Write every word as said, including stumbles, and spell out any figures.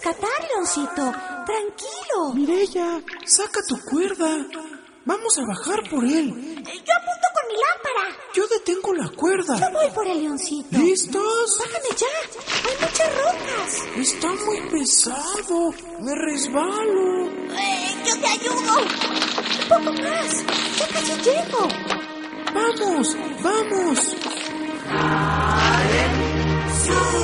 rescatar, Leoncito. Tranquilo. Mireya, saca tu cuerda. Vamos a bajar por él. Yo apunto con mi lámpara. Yo detengo la cuerda. Yo voy por el Leoncito. ¿Listos? Bájame ya. Hay muchas rocas. Está muy pesado. Me resbalo. Eh, yo te ayudo. Un poco más. Ya casi llego. Vamos, vamos. ¡Sube!